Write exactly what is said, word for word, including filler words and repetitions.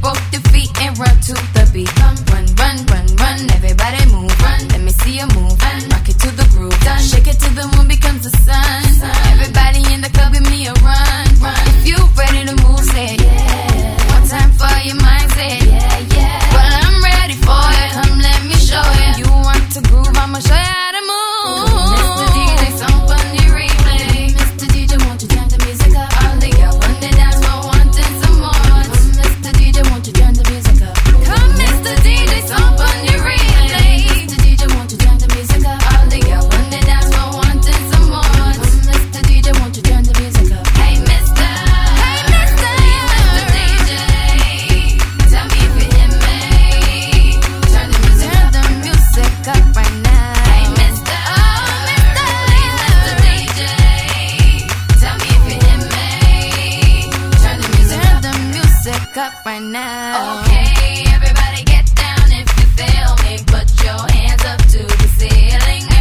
both your feet and run to the beat. Run, run, run, run, run. Everybody move, run. Let me see you move. Run. Rock it to the groove. Done. Shake it till the moon becomes the sun. sun. Everybody in the club, give me a run, run. If you ready to move, say yeah. One time for your mind, say yeah, yeah. Well, I'm ready for it. Come, let me show you. You want to groove? I'ma show you how to move. Mister D J, some fun the replay. Mister D J, won't you turn the music up? All the girls on the dance floor wanting some more. Mister D J, won't you turn the music up? Come, Mister D J, some fun the replay. Mister D J, won't you turn the music up? All the girls on the dance floor wanting some more. Mister D J, won't you turn the music up? Hey, Mister, hey, Mister, Mister D J, tell me if you hear me. Turn the music up, turn the music up right now. Hey, Mister, oh, Mister, Mister D J, tell me if you hear me. Turn the music up, turn the music up right now. Okay, everybody get down if you feel me. Put your hands up to the ceiling.